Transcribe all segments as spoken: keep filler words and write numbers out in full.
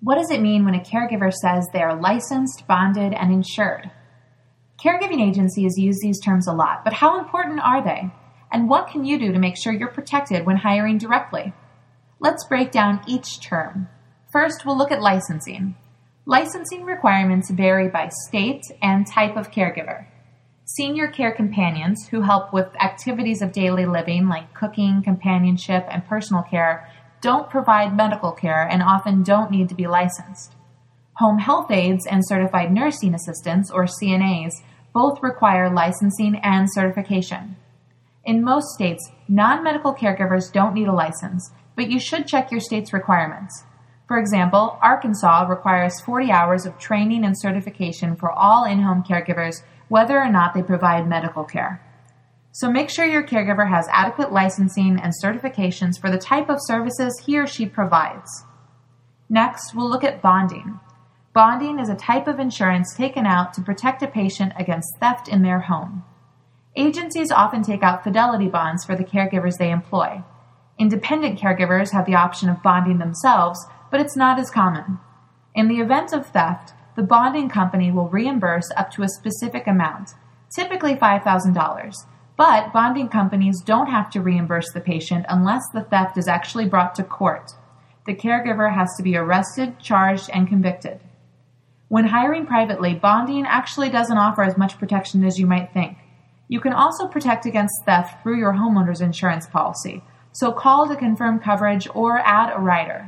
What does it mean when a caregiver says they are licensed, bonded, and insured? Caregiving agencies use these terms a lot, but how important are they? And what can you do to make sure you're protected when hiring directly? Let's break down each term. First, we'll look at licensing. Licensing requirements vary by state and type of caregiver. Senior care companions, who help with activities of daily living like cooking, companionship, and personal care, don't provide medical care and often don't need to be licensed. Home health aides and certified nursing assistants, or C N As, both require licensing and certification. In most states, non-medical caregivers don't need a license, but you should check your state's requirements. For example, Arkansas requires forty hours of training and certification for all in-home caregivers, whether or not they provide medical care. So make sure your caregiver has adequate licensing and certifications for the type of services he or she provides. Next, we'll look at bonding. Bonding is a type of insurance taken out to protect a patient against theft in their home. Agencies often take out fidelity bonds for the caregivers they employ. Independent caregivers have the option of bonding themselves, but it's not as common. In the event of theft, the bonding company will reimburse up to a specific amount, typically five thousand dollars. But bonding companies don't have to reimburse the patient unless the theft is actually brought to court. The caregiver has to be arrested, charged, and convicted. When hiring privately, bonding actually doesn't offer as much protection as you might think. You can also protect against theft through your homeowner's insurance policy, so call to confirm coverage or add a rider.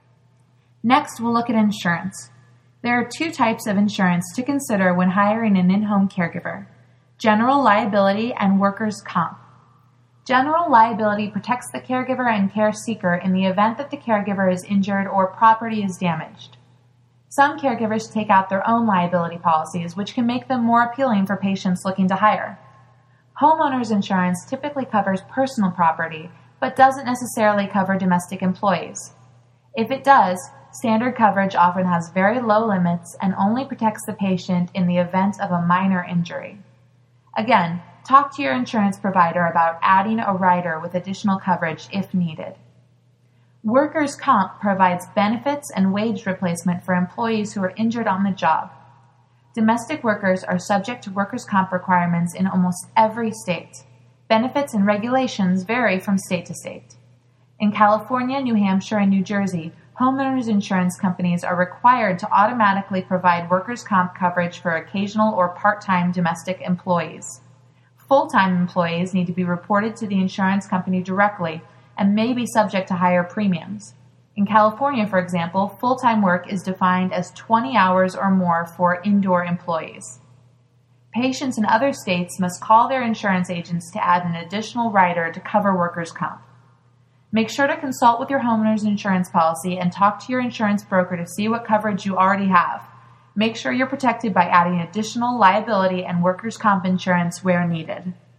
Next, we'll look at insurance. There are two types of insurance to consider when hiring an in-home caregiver: general liability and workers' comp. General liability protects the caregiver and care seeker in the event that the caregiver is injured or property is damaged. Some caregivers take out their own liability policies, which can make them more appealing for patients looking to hire. Homeowners insurance typically covers personal property, but doesn't necessarily cover domestic employees. If it does, standard coverage often has very low limits and only protects the patient in the event of a minor injury. Again, talk to your insurance provider about adding a rider with additional coverage if needed. Workers' comp provides benefits and wage replacement for employees who are injured on the job. Domestic workers are subject to workers' comp requirements in almost every state. Benefits and regulations vary from state to state. In California, New Hampshire, and New Jersey, homeowners insurance companies are required to automatically provide workers' comp coverage for occasional or part-time domestic employees. Full-time employees need to be reported to the insurance company directly and may be subject to higher premiums. In California, for example, full-time work is defined as twenty hours or more for indoor employees. Patients in other states must call their insurance agents to add an additional rider to cover workers' comp. Make sure to consult with your homeowner's insurance policy and talk to your insurance broker to see what coverage you already have. Make sure you're protected by adding additional liability and workers' comp insurance where needed.